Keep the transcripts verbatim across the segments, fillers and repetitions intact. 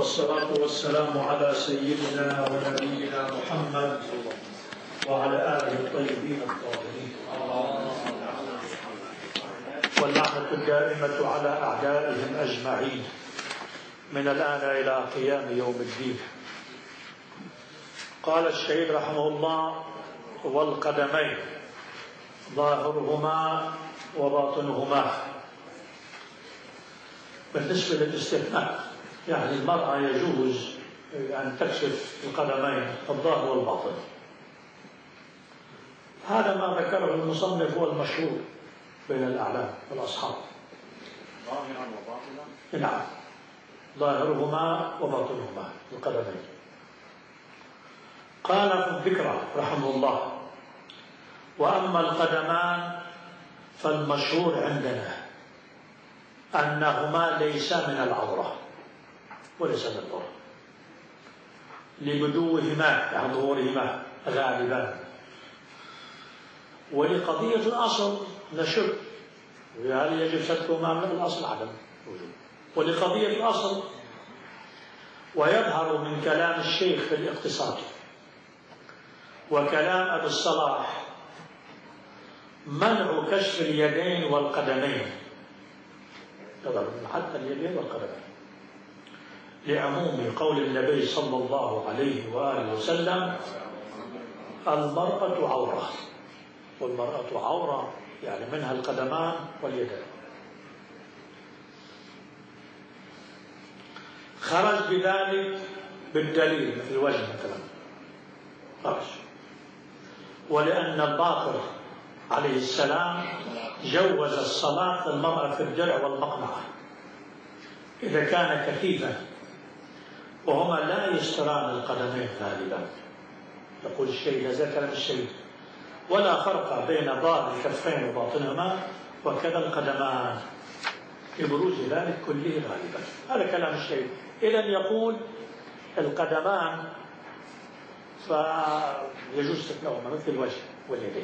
والصلاة والسلام على سيدنا ونبينا محمد وعلى آله الطيبين الطاهرين، واللعنة الدائمة على أعدائهم أجمعين من الآن إلى قيام يوم الدين. قال الشهيد رحمه الله: والقدمين ظاهرهما وباطنهما. بالنسبة للاستثناء، يعني المرأة يجوز أن تكشف القدمين الظاهر والباطن. هذا ما ذكره المصنف هو المشهور بين الأعلام والأصحاب. ظاهرا وباطنا؟ نعم، ظاهرهما وباطنهما القدمين. قال في الذكرى رحمه الله: وأما القدمان فالمشهور عندنا أنهما ليسا من العورة وليس من العورة لبدوهما، يعني ظهورهما غالبا، ولقضية الأصل نشك، وهل يجب سترهما من الأصل عدم وجود، ولقضية الأصل. ويظهر من كلام الشيخ في الاقتصاد وكلام أبي الصلاح منع كشف اليدين والقدمين، حتى اليدين والقدمين، لعموم قول النبي صلى الله عليه وآله وسلم: المرأة عورة، والمرأة عورة يعني منها القدمان واليدين. خرج بذلك بالدليل في الوجه مثلا، خرج. ولأن الباقر عليه السلام جوز الصلاة للمرأة في الدرع والمقنعة إذا كان كثيفا، وهما لا يستران القدمين غالبا. يقول الشيء هذا كلام الشيء: ولا فرق بين ظاهر الكفين وباطنهما وكذا القدمان لبروز ذلك كله غالبا. هذا كلام الشيء. إذن يقول القدمان فيجوز استثناؤهما مثل الوجه واليدين.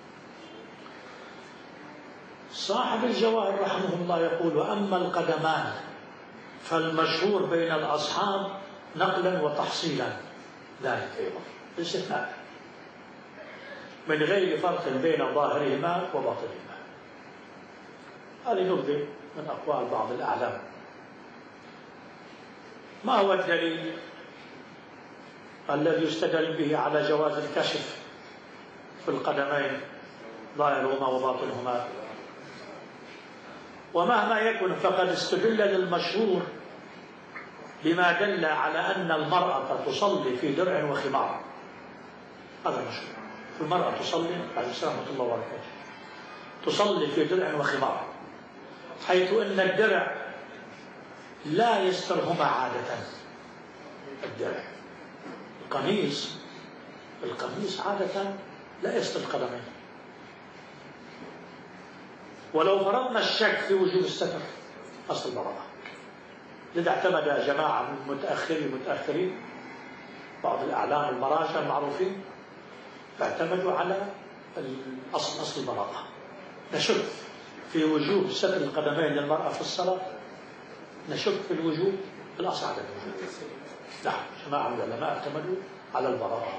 صاحب الجواهر رحمه الله يقول: وأما القدمان فالمشهور بين الأصحاب نقلا وتحصيلا ذلك أيضا الاستثناء من غير فرق بين ظاهرهما وباطنهما. هذه نبذة من أقوال بعض الأعلام. ما هو الدليل الذي يستدل به على جواز الكشف في القدمين ظاهرهما وباطنهما؟ ومهما يكن فقد استدل للمشهور بما دل على أن المرأة تصلي في درع وخمار. هذا المشهور، المرأة تصلي عليه السلام ورحمة الله وبركاته تصلي في درع وخمار، حيث أن الدرع لا يسترهما عادة. الدرع القميص القميص عادة لا يستر القدمين. ولو فرضنا الشك في وجوب الستر أصل البراءة، لذا اعتمد جماعة من متأخرين المتأخرين بعض الأعلام المراجع المعروفين، فاعتمدوا على الأصل أصل البراءة. نشك في وجوب ستر القدمين للمرأة في الصلاة، نشك في الوجوب الأصل عدم الوجوب. نعم، جماعة من العلماء اعتمدوا على البراءة.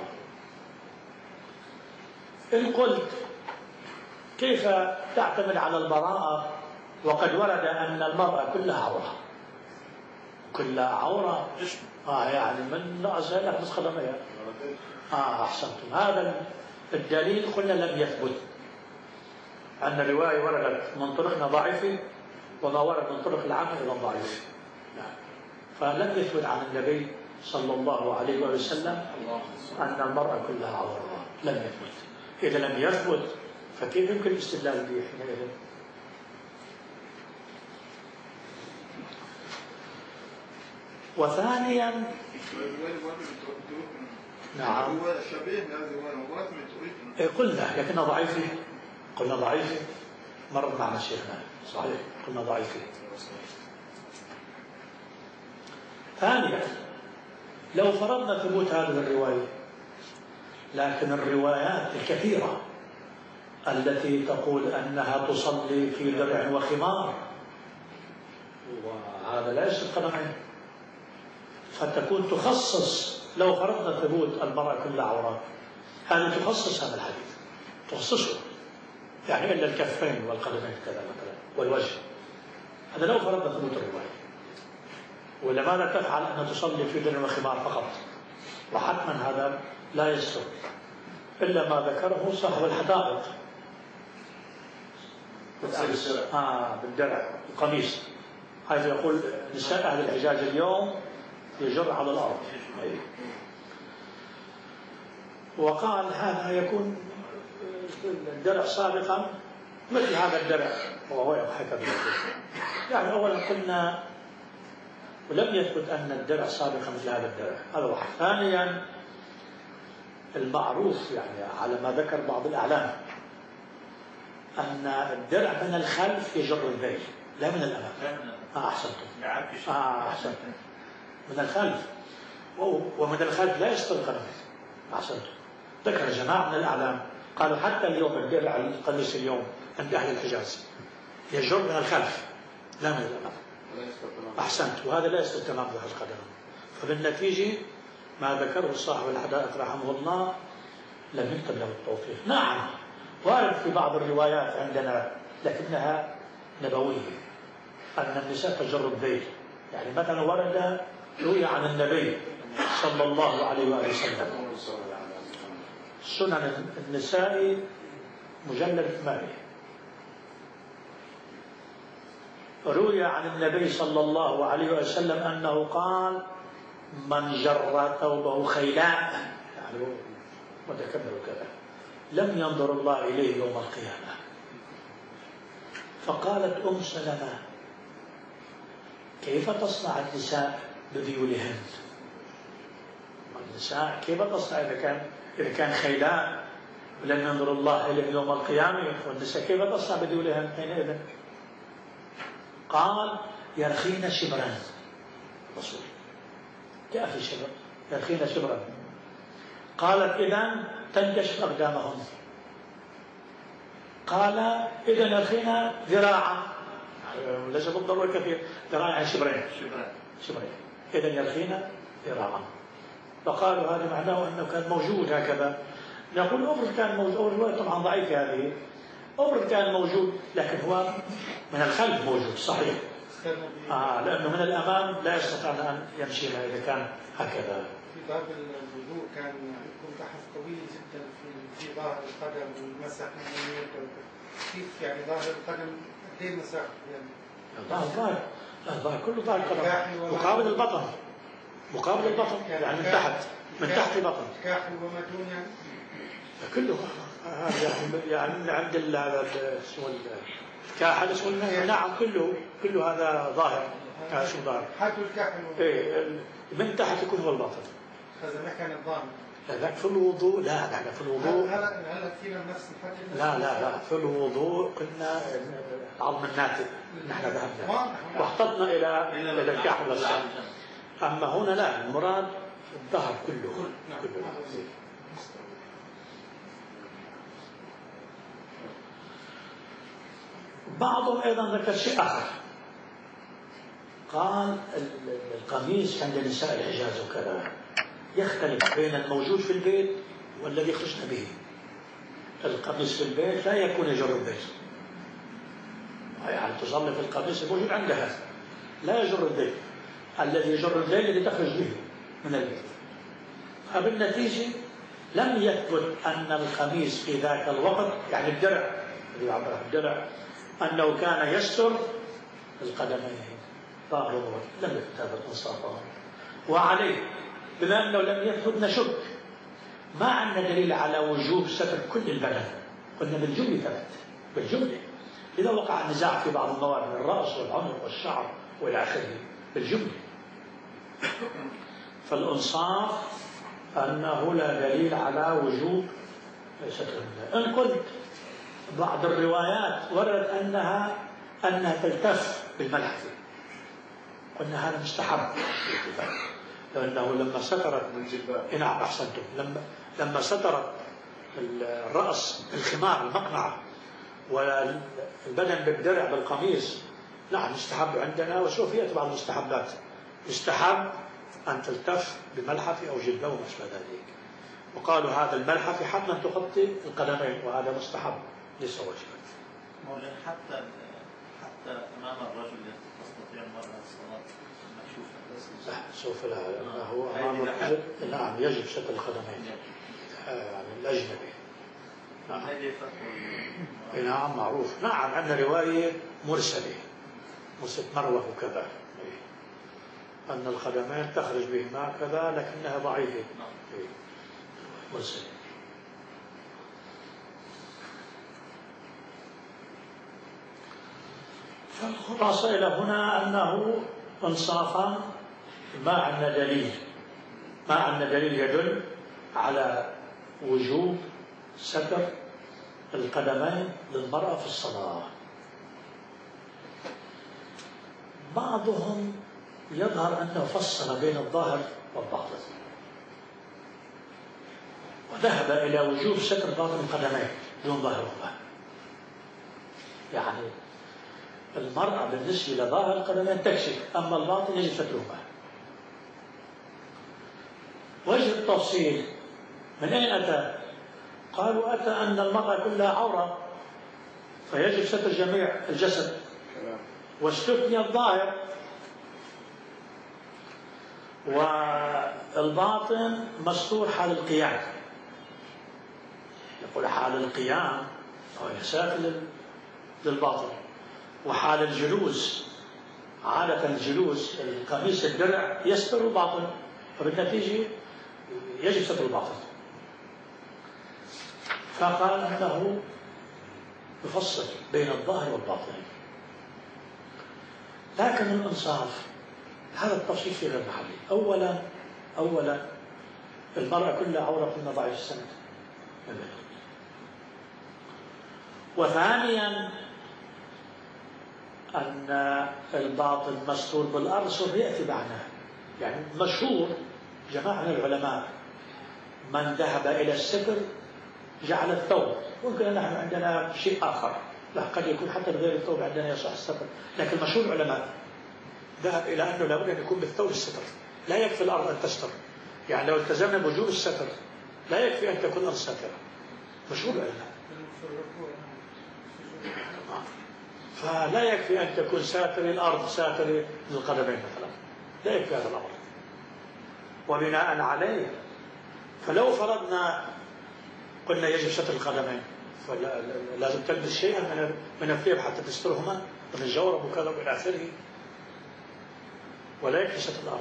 إن قلت كيف تعتمد على البراءة وقد ورد أن المرأة كلها عورة؟ كلها عورة آه يعني من رأسها إلى خمس قدميها. آه أحسنتم. هذا الدليل قلنا لم يثبت. أن الرواية وردت من طرقنا ضعيفة، وما ورد من طرق العامة أيضا ضعيف. نعم. فلم يثبت عن النبي صلى الله عليه وسلم أن المرأة كلها عورة، لم يثبت. إذا لم يثبت فكيف يمكن الاستدلال به حينئذ؟ وثانيا نعم قلنا لكنها ضعيفة، قلنا ضعيفة مرت معنا شيخنا صحيح، قلنا ضعيفة. ثانيا لو فرضنا ثبوت هذه الرواية، لكن الروايات الكثيرة التي تقول أنها تصلي في درع وخمار، وهذا لا يشترط قدمين، فتكون تخصص. لو فرضنا ثبوت المرأة كلها عورات، هذا تخصص هذا الحديث، تخصصه، يعني إلا الكفين والقدمين كذا مثلا والوجه. هذا لو فرضنا ثبوت الرواية. ولماذا تفعل أن تصلي في درع وخمار فقط؟ وحتما هذا لا يستر إلا ما ذكره صاحب الحدائق. آه بالدرع القميص، حيث يقول نساء أهل الحجاز اليوم يجر على الأرض. وقال هذا يكون الدرع سابقا مثل هذا الدرع، وهو يضحك به. يعني أولا قلنا ولم يثبت أن الدرع سابقا مثل هذا الدرع، هذا واحد. ثانيا المعروف يعني على ما ذكر بعض الأعلام أن الدرع من الخلف يجر الذيل لا من الأمام. آه أحسنتم. آه أحسنتم. من الخلف، ومن الخلف لا يستر القدمين. أحسنتم. ذكر جماعة من الأعلام قالوا حتى اليوم الدرع القميص اليوم عند أهل الحجاز يجر من الخلف لا من الأمام. أحسنت. وهذا لا يستر تمام ظهر القدم. فبالنتيجة ما ذكره صاحب الحدائق رحمه الله لم يكتب له التوفيق. نعم وارد في بعض الروايات عندنا لكنها نبوية أن النساء تجر الذيل. يعني مثلا ورد روي عن النبي صلى الله عليه وآله وسلم سنن النساء مجلد ثمانية، روي عن النبي صلى الله عليه وسلم أنه قال من جر ثوبه خيلاء يعني وتكبر كذا لم ينظر الله إليه يوم القيامة. فقالت أم سلمة كيف تصنع النساء بذيولهن؟ النساء كيف تصنع إذا كان إذا كان خيلاء ولم ينظر الله إليه يوم القيامة؟ والنساء كيف تصنع بذيولهن حينئذ؟ قال يرخين شبرا. رسول جاء في شبر يرخين شبرا. قالت إذن تنكشف أقدامهن. قال إذن يرخين ذراعا، ليس بالضرورة كثير، ذراعا شبرين شبرين إذن يرخين ذراعا. فقالوا هذا معناه أنه كان موجود هكذا. نقول أمر كان موجود، طبعا ضعيف هذه، أمر كان موجود لكن هو من الخلف موجود صحيح. آه لأنه من الأمام لا يستطيع أن يمشي إذا كان هكذا. في باب الوضوء كان يكون بحث طويل جدا في في ظاهر القدم والمسح من اليد. كيف يعني ظاهر القدم قد ايه مسح يعني؟ ظاهر ظاهر لا ظاهر كله ظاهر القدم مقابل البطن مقابل البطن يعني من تحت من تحت البطن كاحل وما دون يعني كله هذا يعني من عند هذا اسمه الكاحل اسمه نعم كله كله هذا ظاهر. هذا شو ظاهر؟ حد الكاحل ايه من تحت يكون هو البطن. هذا ما كان الظاهر. لا لا في الوضوء لا لا في الوضوء هلا هلا فينا نفس الحد. لا لا لا في الوضوء قلنا عظم الناتج نحن ذهبنا واحتطنا الى الى الكاحل والساق. اما هنا لا المراد الظهر كله كله. بعضهم ايضا ذكر شيء اخر، قال القميص عند نساء الحجاز وكذا يختلف بين الموجود في البيت والذي خرجنا به. القميص في البيت لا يكون يجر البيت، يعني تصلي في القميص الموجود عندها لا يجر البيت، الذي يجر البيت الذي تخرج به من البيت. فبالنتيجة لم يثبت أن القميص في ذاك الوقت يعني الدرع الذي عبر الدرع أنه كان يستر القدمين ظاهره لم يثبت انصافه. وعليه بما أنه لم يثبت نشك ما عندنا دليل على وجوب ستر كل البدن، قلنا بالجملة ثبت بالجملة. إذا وقع نزاع في بعض المواد من الرأس والعنق والشعر وإلى آخره بالجملة. فالإنصاف أنه لا دليل على وجوب ستر. إن قلت بعض الروايات ورد أنها أنها تلتف بالملحفة، قلنا هذا مستحب لأنه لما سترت نعم أحسنتم لما لما سترت الرأس الخمار المقنعة والبدن بالدرع بالقميص نعم يستحب عندنا. وسوف يأتي بعض المستحبات. يستحب أن تلتف بملحفة أو جلبة وما أشبه ذلك. وقالوا هذا الملحفة حتما تغطي القدمين، وهذا مستحب ليس واجبا. مولانا حتى حتى أمام الرجل تستطيع المرأة الصلاة مكشوفة؟ لا سوف لا، هو أمام الرجل نعم يجب ستر القدمين يعني الأجنبي. نعم. نعم معروف. نعم عندنا رواية مرسلة مرسلة مروة وكذا أن القدمين تخرج بهما كذا لكنها ضعيفة مرسلة. فالخلاصة إلى هنا أنه إنصافا ما عندنا دليل ما عندنا دليل يدل على وجوب ستر القدمين للمرأة في الصلاة. بعضهم يظهر أنه فصل بين الظاهر والباطن وذهب إلى وجوب ستر باطن القدمين دون ظاهرهما. يعني المرأة بالنسبة لظاهر القدمين تكشف، أما الباطن يجب سترهما. وجه التفصيل من أين أتى؟ قالوا أتى أن المرأة كلها عورة فيجب ستر جميع الجسد، واستثني الظاهر، والباطن مستور حال القيام. يقول حال القيام هو يسافر للباطن، وحال الجلوس عادة الجلوس القميص الدرع يستر الباطن، وبالنتيجة يجب ستر الباطن. فقال أنه يفصل بين الظاهر والباطن. لكن الإنصاف هذا التفصيل في غير محله. أولا أولا المرأة كلها عورة كنا ضعيف السند، وثانيا أن الباطن مستور بالأرض سوف يأتي بعدها. يعني مشهور جماعة من العلماء من ذهب إلى الستر جعل الثوب، ممكن نحن عندنا شيء آخر، لا قد يكون حتى بغير الثوب عندنا يصح الستر، لكن مشهور العلماء ذهب إلى أنه لابد أن يكون بالثوب الستر، لا يكفي الأرض أن تستر. يعني لو التزمنا بوجوب الستر لا يكفي أن تكون الأرض ساترة. مشهور العلماء فلا يكفي أن تكون ساتر الأرض ساتر للقدمين مثلا، لا يكفي هذا الأمر. وبناء عليه فلو فرضنا قلنا يجب ستر القدمين فلازم تلبس شيئا من من الثياب حتى تسترهما من الجورب وكذا والى اخره، ولا يكفي ستر الارض.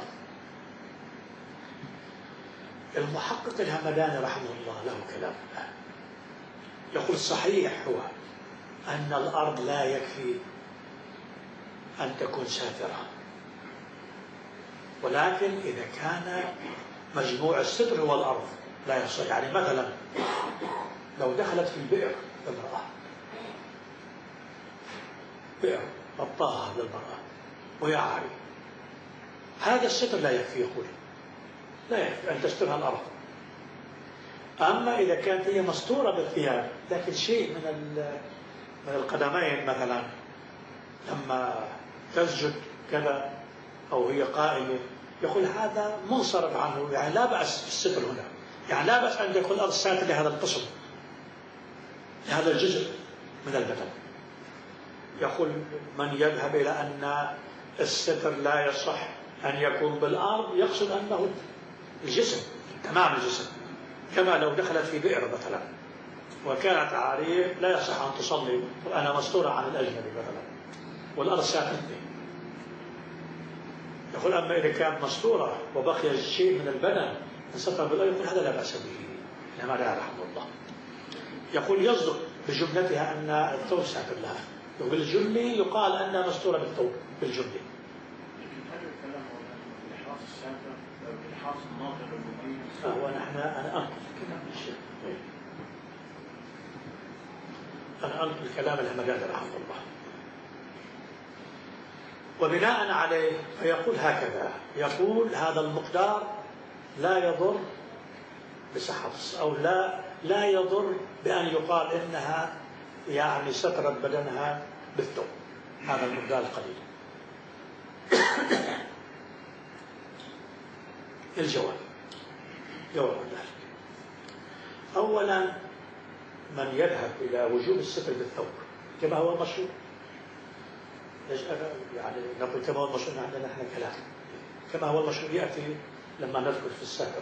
المحقق الهمداني رحمه الله له كلام يقول الصحيح هو ان الارض لا يكفي ان تكون ساتره، ولكن اذا كان مجموع الستر هو الارض لا يصح. يعني مثلا لو دخلت في البئر امرأة، بئر غطاها للمرأة وهي عارية، هذا الستر لا يكفي، يقول لا يكفي أن تسترها الأرض. أما إذا كانت هي مستورة بالثياب لكن شيء من من القدمين مثلا لما تسجد كذا أو هي قائمة، يقول هذا منصرف عنه، يعني لا بأس بالستر هنا، يعني لا بأس أن يكون الأرض ساتر لهذا القسم لهذا الجزء من البدن. يقول من يذهب إلى أن الستر لا يصح أن يكون بالأرض يقصد أنه الجسم تمام الجسم، كما لو دخلت في بئر مثلا وكانت عارية لا يصح أن تصلي وأنا مستورة عن الأجنبي مثلا والأرض ساترة. يقول أما إذا كانت مستورة وبقي شيء من البدن انستر بالأرض يقول هذا لا بأس به، لما لا رحمه الله. يقول يصدق بجملتها أن الثوب ساتر لها، يقول الجملي يقال أنها مستورة بالثوب بالجملي. لكن هذا الكلام هو الإحراص الساتر أو الإحراص الناظر المبين. فهو نحن أنا أنقل كلام الشيخ، أنا أنقل الكلام الهمداني رحمه الله. وبناء عليه فيقول هكذا، يقول هذا المقدار لا يضر بصحة أو لا لا يضر بأن يقال إنها يعني سترت بدنها بالثوب، هذا المقدار القليل. الجواب جواب ذلك. أولا من يذهب إلى وجوب الستر بالثوب كما هو المشروع، يعني نقول كما هو المشروع عندنا نحن كلام، كما هو المشروع يأتي لما نذكر في الستر.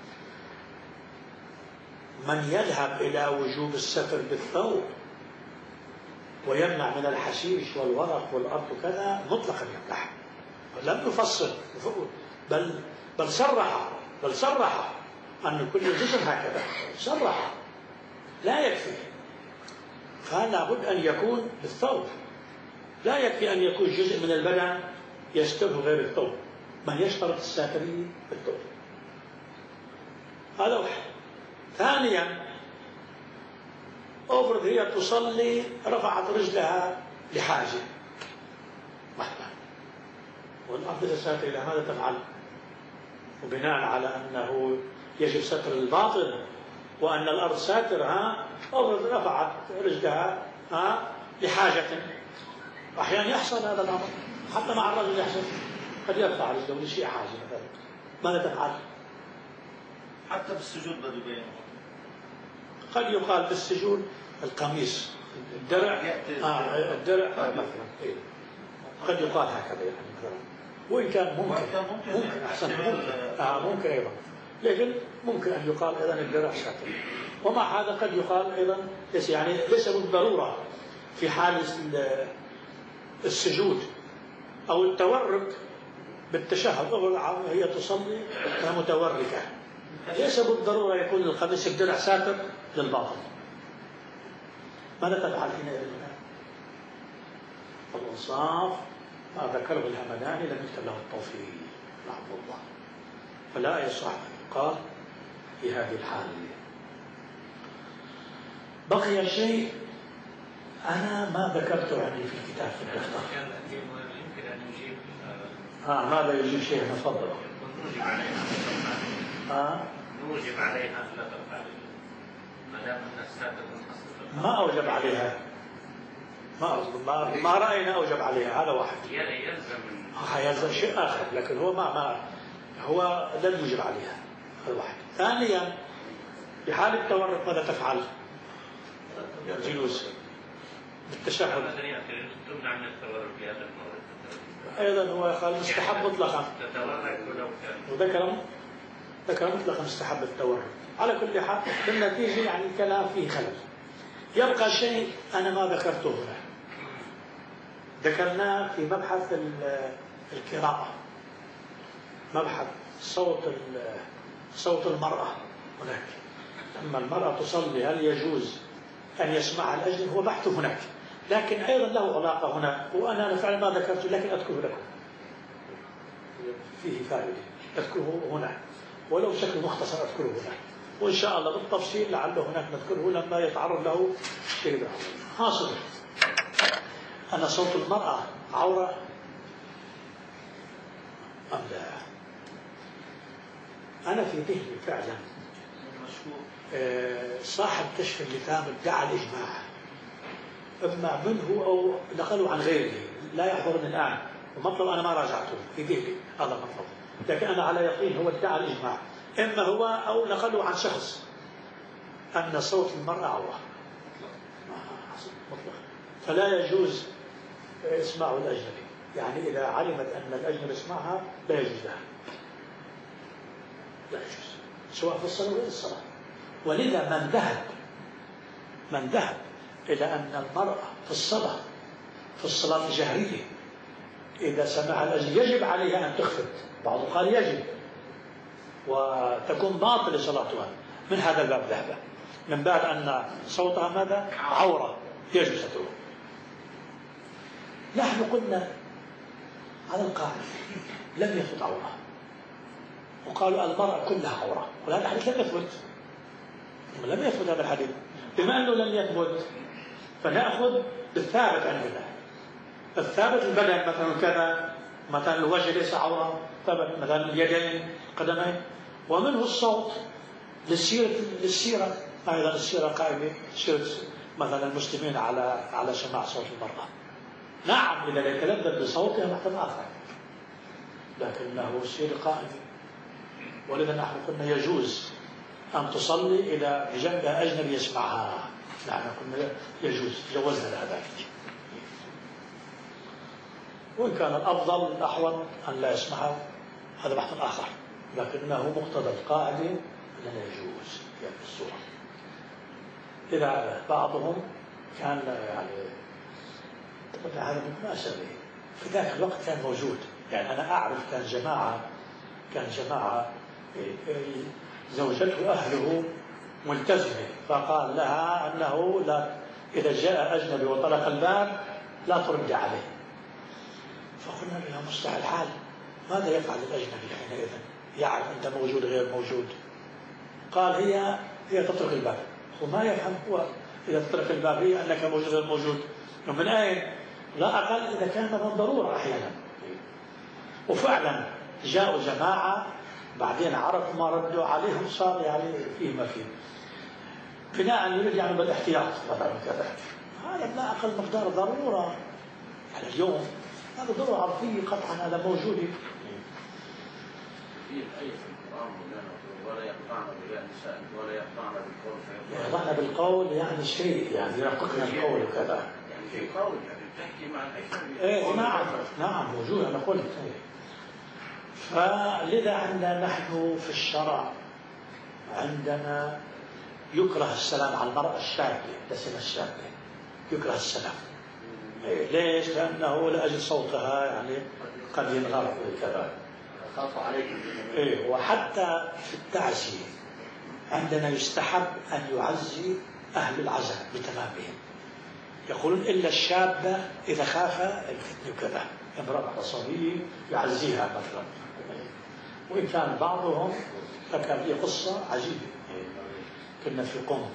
من يذهب إلى وجوب الستر بالثوب ويمنع من الحشيش والورق والأرض وكذا مطلقا يمنع، لم يفصل بل بل صرح بل صرح أن كل جزء هكذا، صرح لا يكفي، فلا بد أن يكون بالثوب، لا يكفي أن يكون جزء من البدن يستره غير الثوب، من يشترط الساترين بالثوب. هذا واحد. ثانيا أفرض هي تصلي رفعت رجلها لحاجة مثلا والأرض ساتر، إلى ماذا تفعل؟ وبناء على أنه يجب ستر الباطن وأن الأرض ساتر، ها أفرض رفعت رجلها ها لحاجة، أحيانا يحصل هذا الأمر حتى مع الرجل، يحصل قد يرفع رجله لشيء حاجة مثلا، ماذا تفعل؟ حتى بالسجود بده يبين. قد يقال بالسجود القميص الدرع آه الدرع آه مثلا إيه. قد يقال هكذا يعني مثلا، وإن كان ممكن ممكن, ممكن أحسن ممكن آه ممكن أيضا، لكن ممكن أن يقال أيضا الدرع ساتر. ومع هذا قد يقال أيضا يعني ليس بالضرورة في حال السجود أو التورك بالتشهد، هي تصلي متوركة، ليس بالضرورة يكون القميص الدرع ساتر للباطن. ماذا تفعل حينئذ؟ الإنصاف ما ذكره الهمداني لم يكتب له التوفيق رحمه الله، فلا يصح أن يقال في هذه الحالة. بقي شيء أنا ما ذكرته عندي في الكتاب في الدفتر. يمكن أن يجيب آه ماذا يجيب شيء؟ تفضل. نوجب عليها آه نوجب عليها لا تفعل ما دام أن الساتر منحصر. ما أوجب عليها، ما ما ما رأينا أوجب عليها، هذا واحد. يلزم يلزم شيء آخر، لكن هو ما ما هو لم يوجب عليها، هذا واحد. ثانيا بحال التورط ماذا تفعل؟ الجلوس بالتشهد تمنع من التورط في هذا المورد أيضا هو قال مستحب مطلقا، تتورط ولو كان وذكر ذكر مطلقا مستحب التورط. على كل حال بالنتيجة يعني الكلام فيه خلل. يبقى شيء أنا ما ذكرته هنا، ذكرناه في مبحث القراءة، مبحث صوت صوت المرأة هناك. لما المرأة تصلي هل يجوز أن يسمعها الأجنبي؟ هو بحث هناك، لكن أيضا له علاقة هنا، وأنا فعلا ما ذكرته لكن أذكره لكم، فيه فائدة أذكره هنا ولو بشكل مختصر، أذكره هنا وإن شاء الله بالتفصيل لعله هناك نذكره لما يتعرض له شيء. حاصل أن صوت المرأة عورة أم لا؟ أنا في ذهني فعلا صاحب كشف اللثام ادعى الإجماع، إما منه أو نقلوا عن غيره، لا يحضرني الآن ومطلب أنا ما راجعته في ذهني هذا مطلب، لكن أنا على يقين هو ادعى الإجماع، إما هو أو نقلوا عن شخص أن صوت المرأة عورة مطلق، فلا يجوز إسماع الأجنبي، يعني إذا علمت أن الأجنبي يسمعها لا يجوز لها، لا يجوز سواء في الصلاة وغير الصلاة. ولذا من ذهب من ذهب إلى أن المرأة في الصلاة في الصلاة الجهرية إذا سمع الأجنبي يجب عليها أن تخفت، بعضهم قال يجب وتكون باطلة صلاتها، من هذا الباب ذهب، من باب أن صوتها ماذا؟ عورة يجوز ستره. نحن قلنا على القاعدة لم يثبت عورة، وقالوا المرأة كلها عورة، وهذا الحديث لم يثبت، لم يثبت هذا الحديث. بما أنه لم يثبت فنأخذ بالثابت عندنا، الثابت البدن مثلا كذا، مثلا الوجه ليس عورة، ثبت مثلا اليدين القدمين، ومنه الصوت للسيرة للسيرة أيضا السيرة قائمة سيرة مثلا المسلمين على على سماع صوت المرأة. نعم إذا يتلذذ بصوتها محتمل آخر، لكنه السيرة قائمة ولذا نحن قلنا يجوز أن تصلي إذا بجنبها أجنبي يسمعها، نحن قلنا يجوز، جوزنا هذا. وإن كان الأفضل الأحوط أن لا يسمعها هذا بحث آخر، لكنه مقتضى القاعدة لا يجوز في هذه الصورة. إذا بعضهم كان يعني هذا بالمناسبة في ذاك الوقت كان موجود، يعني أنا أعرف كان جماعة كان جماعة زوجته أهله ملتزمة، فقال لها أنه لا إذا جاء أجنبي وطرق الباب لا ترد عليه. فقلنا له مستحيل الحال، ماذا يفعل الأجنبي حينئذ؟ يعرف أنت موجود غير موجود. قال هي هي تطرق الباب، وما يفهم هو إذا تطرق الباب هي أنك موجود غير موجود من أين؟ لا أقل إذا كان من ضرورة أحيانا. وفعلا جاءوا جماعة بعدين عرفوا ما ردوا عليهم، صار يعني فيه ما فيه بناء يريد يعني بالاحتياط مثلا كذا. هذا لا أقل مقدار ضرورة يعني اليوم، هذا ضرورة عرفية قطعا هذا موجود. في الآية في القرآن ولا يقطعن بالنساء ولا يقطعن بالقول فيقطعن. يقطعن بالقول يعني شيء يعني يرققنا القول وكذا. يعني في قول يعني تحكي مع الأجنبي. إيه نعم نعم موجود أنا قلت. فلذا عندنا نحن في الشرع عندنا يكره السلام على المرأة الشابة، لسنا الشابة يكره السلام. إيه ليش؟ لأنه لأجل صوتها يعني قد ينغر وكذا. خاف عليكم. إيه وحتى في التعزية عندنا يستحب أن يعزي أهل العزاء بتمامهم. يقولون إلا الشابة إذا خاف الفتن وكذا، امرأة صبية يعزيها مثلا. وإن كان بعضهم ذكر لي قصة عجيبة، كنا في قم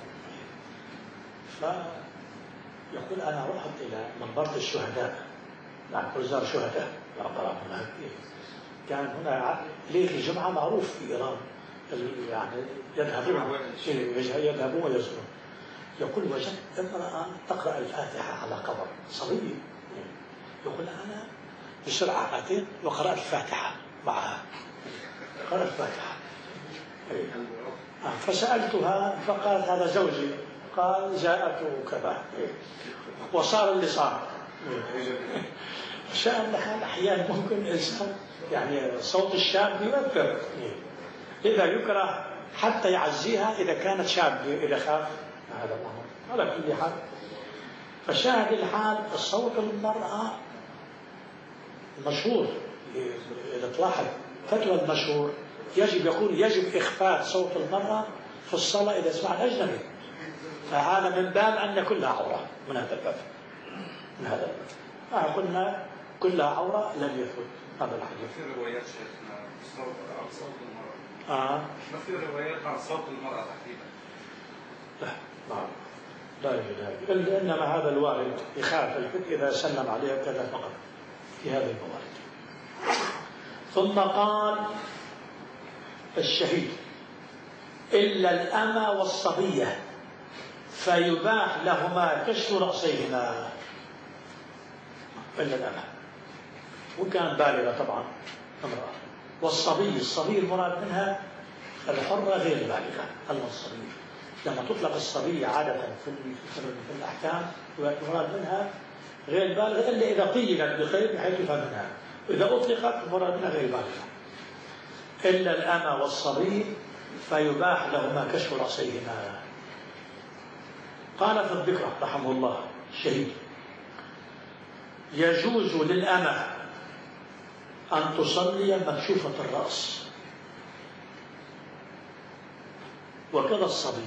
فيقول أنا رحت إلى مقبرة الشهداء، نعم كل شهداء هناك. كان هنا ليلة الجمعة معروف في إيران يعني يذهبون يذهبون ويزورون. يقول وجدت امرأة تقرأ الفاتحة على قبر صبية، يقول أنا بسرعة أتيت وقرأت الفاتحة معها، قرأت الفاتحة. فسألتها فقالت هذا زوجي، قال جاءته كذا وصار اللي صار. شأن الحال أحيانا ممكن الإنسان يعني صوت الشاب يؤثر، إذا يكره حتى يعزيها إذا كانت شابة إذا خاف هذا الأمر على كل حال. فشاهد الحال الصوت المرأة مشهور، إذا تلاحظ فتوى المشهور يجب يقول يجب إخفاء صوت المرأة في الصلاة إذا سمع الأجنبي، فهذا من باب أن كلها عورة من هذا الباب من هذا الباب. آه قلنا كلها عورة لم يثبت هذا الحديث. ما في روايات شيخنا صوت عن صوت المرأة؟ آه ما في روايات عن صوت المرأة تحديدا؟ لا ما لا يوجد هذا، إنما هذا الوارد يخاف الفتن إذا سلم عليه كذا فقط في هذه الموارد. ثم قال الشهيد إلا الأمة والصبية فيباح لهما كشف رأسيهما. إلا الأمة وكان بالغة طبعا امرأة، والصبي الصبي المراد منها الحرة غير البالغة. أما الصبي لما تطلق الصبي عادة في في الأحكام المراد منها غير البالغة إلا إذا قيلت بخير بحيث يفهم منها، إذا أطلقت المراد منها غير البالغة. إلا الأمة والصبي فيباح لهما كشف رأسيهما. قال في الذكرى رحمه الله الشهيد يجوز للأمة أن تصلي مكشوفة الرأس وكذا الصبي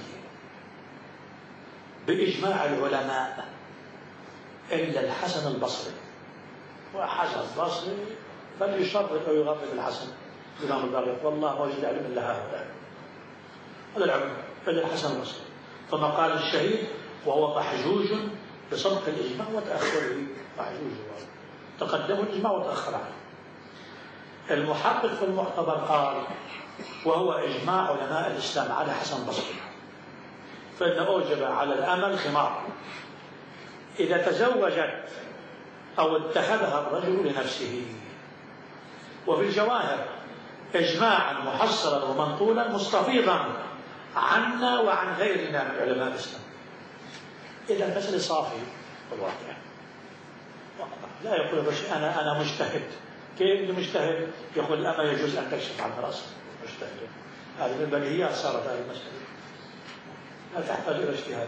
بإجماع العلماء إلا الحسن البصري. وحسن البصري فليشرط أو يغرب الحسن إمام الباغر والله ما وجد علم إلا هؤلاء هذا العلم إلا الحسن البصري. ثم قال الشهيد وهو محجوج بسبق الإجماع وتأخره، محجوج تقدمه الإجماع وتأخر عنه. المحقق في المعتبر قال وهو إجماع علماء الإسلام على حسن البصري، فإن أوجب على الأمل خمار إذا تزوجت أو اتخذها الرجل لنفسه. وفي الجواهر إجماعا محصلا ومنقولا مستفيضا عنا وعن غيرنا من علماء الإسلام. إذا المسألة صافي والواقع لا يقول بس أنا أنا مجتهد. كيف اللي مجتهد يقول أما يجوز أن تكشف عن رأسه مجتهد؟ هذه من البديهيات صارت هذه المسألة، لا تحتاج إلى اجتهاد.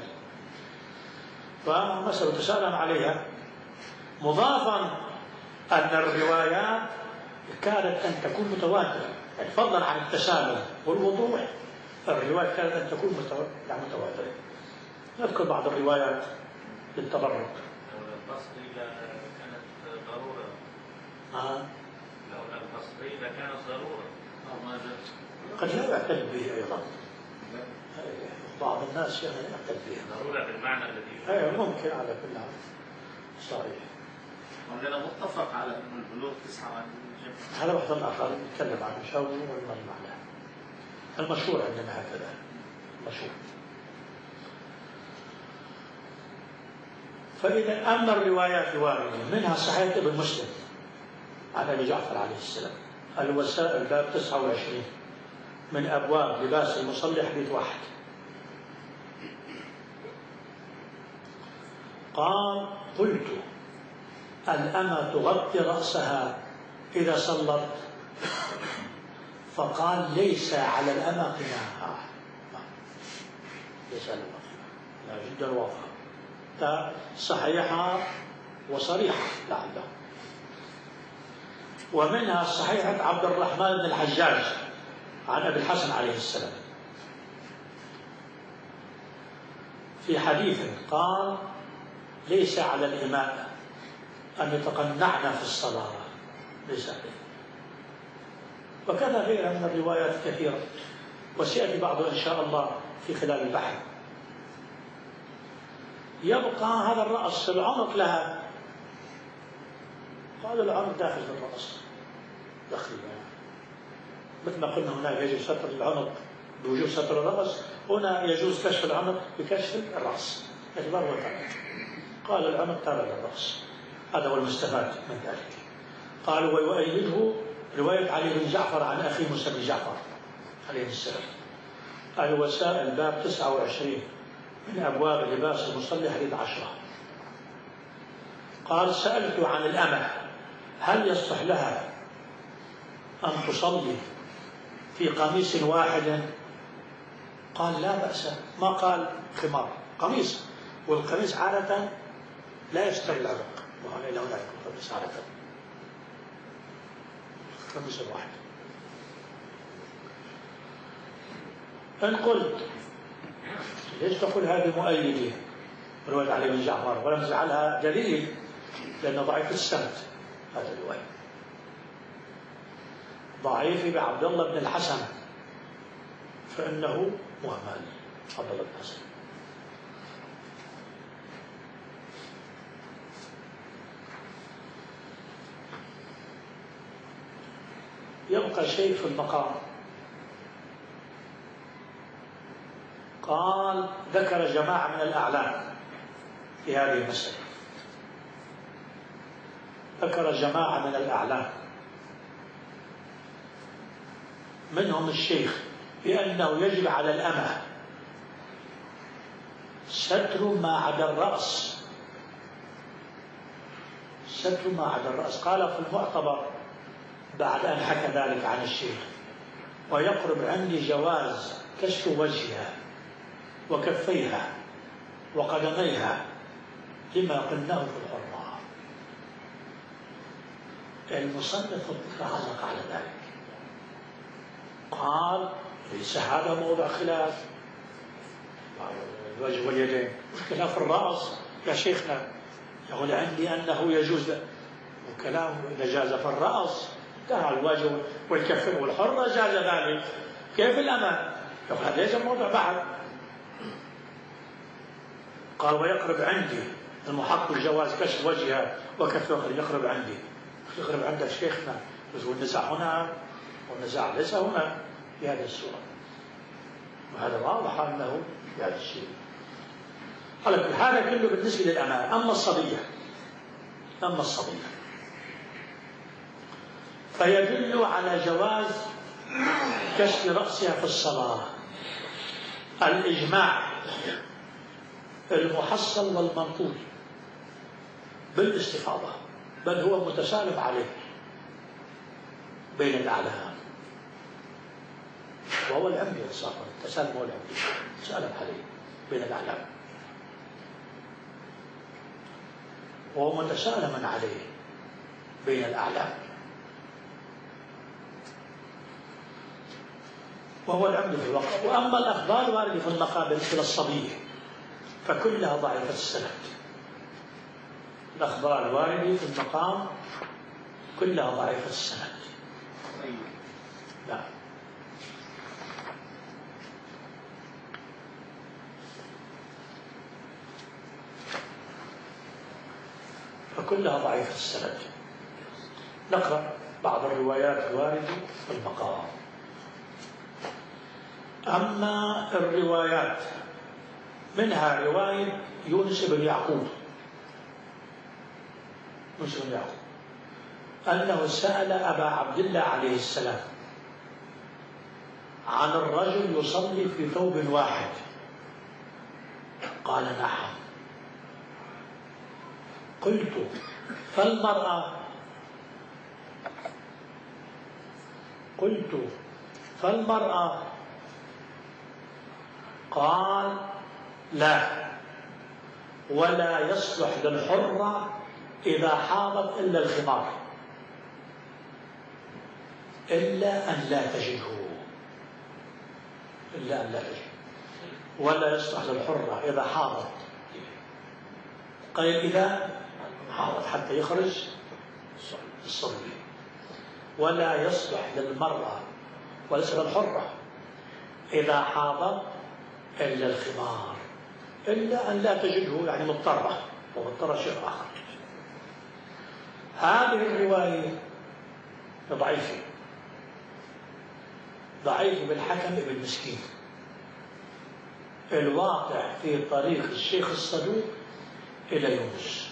فمسألة تسالم عليها، مضافا أن الروايات كانت أن تكون متواترة، يعني فضلا عن التسالم والوضوح الروايات كانت أن تكون متواترة. نذكر بعض الروايات للتبرك. البصري كانت ضرورة. آه. لولا البصري لكانت ضرورة. قد لا يعتد به أيضا. بعض الناس يعني يعتد به. ضرورة بالمعنى الذي. أي ممكن على كل حال. صحيح. عندنا متفق على أن البلوغ تسعة عن الجمع. هذا واحد آخر نتكلم عنه إن شاء الله والمعنى. المشهور عندنا هكذا. مشهور. فإذا أما الروايات الواردة منها صحيح ابن مسلم عن أبي جعفر عليه السلام الوسائل باب تسعة وعشرين من أبواب لباس المصلي حديث واحد. قال قلت الأمة تغطي رأسها إذا صلت؟ فقال ليس على الأمة قناعها. ليس على الأمة قناعها. جدا واضحة صحيحة وصريحة لعله. ومنها صحيحة عبد الرحمن بن الحجاج عن أبي الحسن عليه السلام في حديث قال ليس على الإمام أن يتقنعن في الصلاة، ليس عليه. وكذا غيرها من الروايات كثيرة وسيأتي بعضها إن شاء الله في خلال البحث. يبقى هذا الرأس العنق لها، قال العنق داخل في الرأس داخل، مثل ما قلنا هناك يجب ستر العنق بوجوب ستر الرأس، هنا يجوز كشف العنق بكشف الرأس إخبار وتعالى. قال العنق تابع للرأس، هذا هو المستفاد من ذلك. قال ويؤيده رواية علي بن جعفر عن أخي موسى بن جعفر عليه السلام الوسائل باب تسعة وعشرين من أبواب لباس المصلي حديث عشرة. قال سألت عن الأمة هل يصح لها أن تصلي في قميص واحد؟ قال لا بأس، ما قال خمار، قميص، والقميص عادة لا يستوي العرق، وهنا إلى هناك القميص عادة قميص واحد. إن قلت ليش تقول هذه مؤيدة رواية علي بن جعفر ولم تجعلها دليل لأنه ضعيف السند؟ هذا الرواية ضعيف بعبد الله بن الحسن فإنه مهمل. عبد الله بن الحسن يبقى شيء في المقام. قال ذكر جماعة من الأعلام في هذه المسألة، ذكر جماعة من الأعلام منهم الشيخ بأنه يجب على الأمة ستر ما عدا الرأس، ستر ما عدا الرأس. قال في المعتبر بعد أن حكى ذلك عن الشيخ ويقرب عندي جواز كشف وجهها وكفيها وقدميها لما قلناه في الحرمة. المصنف علق على ذلك قال ليس هذا موضع خلاف الوجه واليدين، خلاف الرأس يا شيخنا. يقول عندي أنه يجوز وكلامه إذا جاز في الرأس انتهى الوجه والكف والحرة جاز ذلك، كيف الأمام؟ يقول هذا ليس موضع بعد. قال ويقرب عندي المحق الجواز كشف وجهها وكفها، يقرب عندي، يقرب عندك شيخنا، والنزاع هنا والنزاع ليس هنا في هذه الصورة، وهذا واضح أنه في هذا الشيء. على كل هذا كله بالنسبة للأمان. أما الصبية أما الصبية فيدل على جواز كشف رأسها في الصلاة. الإجماع المحصل والمنطوق بالاستفاضة، بل هو متسالب عليه بين الأعلام، وهو العمدي إنصافا، التسالب هو العمدي، تسالب عليه بين الأعلام، وهو متسالما عليه بين الأعلام، وهو العمد في الوقت. وأما الأخبار الواردة في المقابل مثل الصبية فكلها ضعيفة السند. الأخبار الواردة في المقام كلها ضعيفة السند. لا فكلها ضعيفة السند. نقرأ بعض الروايات الواردة في المقام. أما الروايات منها رواية يونس بن يعقوب يونس بن يعقوب أنه سأل أبا عبد الله عليه السلام عن الرجل يصلي في ثوب واحد، قال نعم. قلت فالمرأة؟ قلت فالمرأة؟ قال لا، ولا يصلح للحرة إذا حاضت إلا الخمار، إلا أن لا تجده إلا أن لا تجده ولا يصلح للحرة إذا حاضت، قال إذا حاضت حتى يخرج الصبي، ولا يصلح للمرأة وليس للحرة إذا حاضت إلا الخمار، إلا أن لا تجده يعني مضطرة، ومضطرة شيء آخر. هذه الرواية ضعيفة ضعيفة بالحكم ابن مسكين، الواقع في طريق الشيخ الصدوق إلى يونس.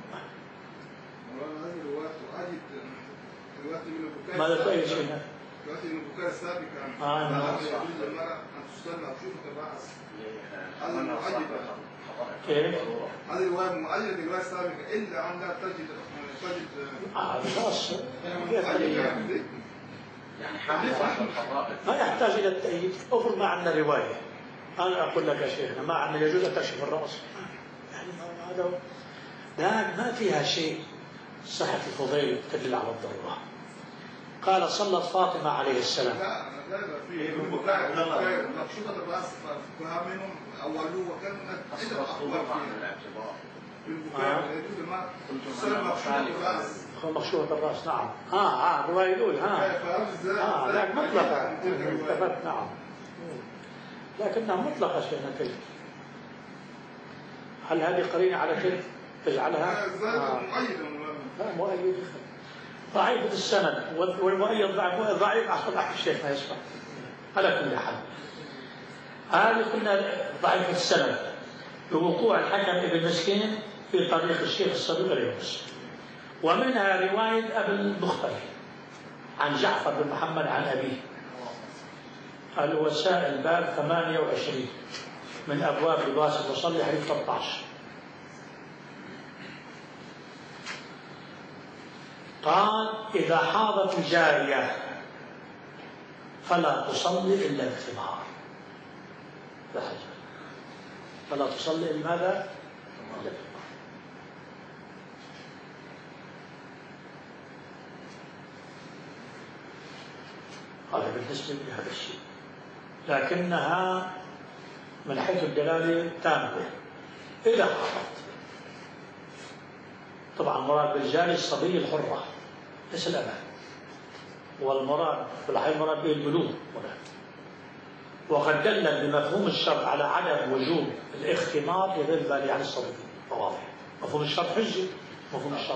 ماذا تؤيد شيئا؟ دلوقتي من البكاء السابق كان آه لا يجوز للمرأة أن تستنى وتشوف الرأس. هذا مؤيد. كيف؟ هذه الرواية مؤيدة للرواية السابقة إلا أن لا تجد تجد آه خلاص يعني حامل ما يحتاج إلى التأييد. افرض ما عندنا رواية، أنا أقول لك يا شيخنا ما عندنا يجوز أن تكشف الرأس، يعني هذا لا ما فيها شيء. صحة الفضيل تدل على الضرورة. قال صلت فاطمة عليه السلام. لا لا في البكاء مكشوفة الرأس فهم منهم أولوه وكان عدة أخبار فيها. البكاء يجوز المرأة تستنى مكشوفة الرأس. مكشوفة الرأس نعم. اه اه الرواية الأولى ها. اه لكن مطلقة اتفقت نعم. لكنها مطلقة شيئا كذا. هل هذه قرينة على كذا تجعلها؟ آه. لا مؤيد ضعيف السند، والمؤيد ضعيف ضعيف أخذ أحد الشيخ ما يسمع. على كل حال هذه قلنا ضعيف السند بوقوع الحكم ابن مسكين في طريق الشيخ الصدوق ليونس. ومنها رواية أبي المختار عن جعفر بن محمد عن أبيه، الوسائل باب ثمانية وعشرين من أبواب لباس المصلي حديث ثلاثة عشر. قال إذا حاضت الجارية فلا تصلي إلا الخمار، فلا تصلي إلا ماذا؟ إلا الخمار. هذا بالنسبة لهذا الشيء، لكنها من حيث الدلالة تامة. إذا حاضت طبعا المراد بالجارية الصبية الحرة ليس الأمان، والمراد بالحي المراد به البلوغ. وقد دلل بمفهوم الشرط على عدم وجوب الاختمار لغير البالغ عن الصبي، واضح. مفهوم الشرط حجة، مفهوم الشرط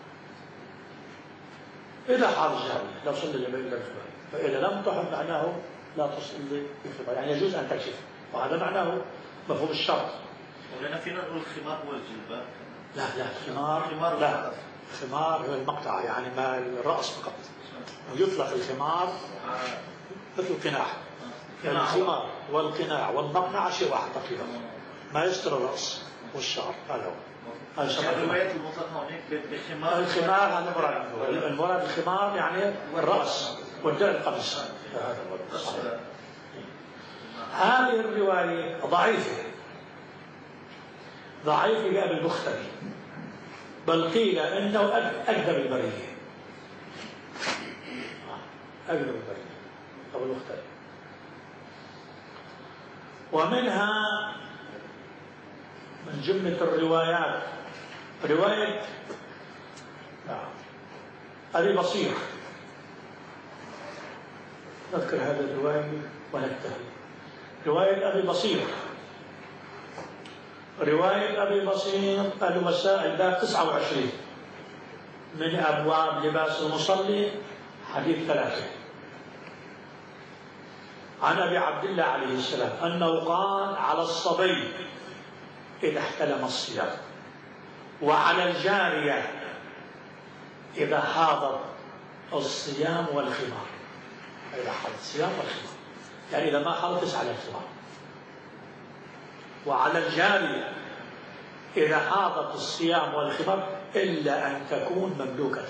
إذا حاض الجارية لا تصلي إلا الخمار، فإذا لم تحض معناه لا تصلي بالخمار، يعني يجوز أن تكشف، وهذا معناه مفهوم الشرط. ولنا فينا نقول الخمار هو الجلباب. لا لا الخمار لا، الخمار هو المقطع يعني ما الرأس فقط، ويطلق الخمار مثل القناع. الخمار والقناع والمقنعة شيء واحد تقريبا، ما يستر الرأس والشعر. هذا هو. هذا شبه الروايات المطلقة هناك بخمار. الخمار هذا مراد، المراد الخمار يعني الرأس والدرع القميص. هذا هو الصحيح. هذه الرواية ضعيفة، ضعيفة لأبي المختري، بل قيل إنه أكذب البرية، أكذب البرية أبو المختري. ومنها من جملة الروايات رواية أبي بصير، نذكر هذه الرواية وننتهي. رواية أبي بصير، رواية أبي بصير الوسائل باب تسعة وعشرين من أبواب لباس المصلي، حديث ثلاثة، عن أبي عبد الله عليه السلام أنه قال على الصبي إذا احتلم الصيام، وعلى الجارية إذا حاضت الصيام والخمار. إذا حاضت الصيام والخمار يعني إذا ما حاضت على الخمار. وعلى الجارية إذا حاضت الصيام والخمار إلا أن تكون مملوكة،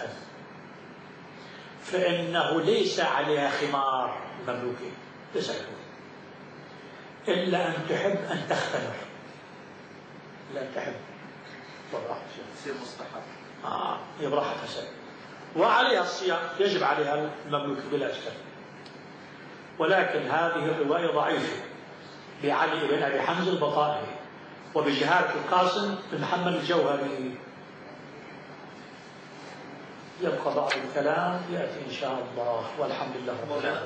فإنه ليس عليها خمار مملوكة، ليس عليها إلا أن تحب أن تختمر، لا تحب تصير مستحب. آه يبرح حسن. وعليها الصيام، يجب عليها المملوك بلا إشكال. ولكن هذه الرواية ضعيفة لعلي بن أبي حمزة البطائي وبجهالة القاسم بن محمد الجوهري. يبقى بعض الكلام يأتي إن شاء الله، والحمد لله رب العالمين.